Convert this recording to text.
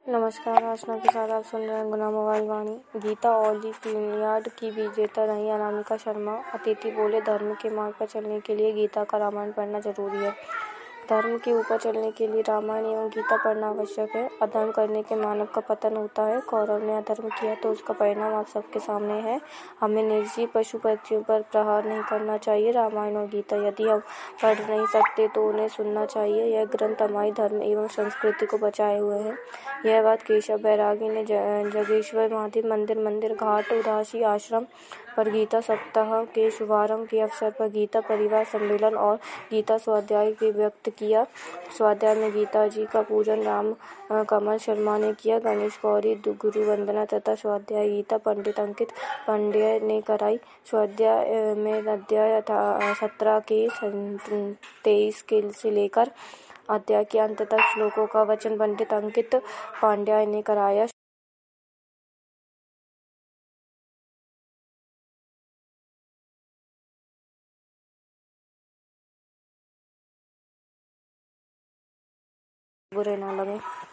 नमस्कार, आशना के साथ आप सुन रहे हैं गुना मोबाइल वाणी। गीता ओलंपियाड की विजेता रहीं अनामिका शर्मा। अतिथि बोले, धर्म के मार्ग पर चलने के लिए गीता का रामायण पढ़ना जरूरी है। धर्म के ऊपर चलने के लिए रामायण एवं गीता पढ़ना आवश्यक है। अधर्म करने के मानव का पतन होता है। कौरव ने अधर्म किया तो उसका परिणाम आप सबके सामने है। हमें निर्जीव पशु पक्षियों पर प्रहार नहीं करना चाहिए। रामायण और गीता यदि हम पढ़ नहीं सकते तो उन्हें सुनना चाहिए। यह ग्रंथ हमारी धर्म एवं संस्कृति को बचाए हुए है। यह बात केशव बैरागी ने जागेश्वर महादेव मंदिर घाट उदासी आश्रम पर गीता सप्ताह के शुभारंभ के अवसर पर गीता परिवार सम्मेलन और गीता स्वाध्याय के व्यक्त किया। स्वाध्याय में गीता जी का पूजन राम कमल शर्मा ने किया। गणेश गौरी गुरु वंदना तथा स्वाध्याय गीता पंडित अंकित पांडेय ने कराई। स्वाध्याय में अध्याय 17 के 23 से लेकर अध्याय के अंत तक श्लोकों का वचन पंडित अंकित पांडेय ने कराया। बुरे ना लगे।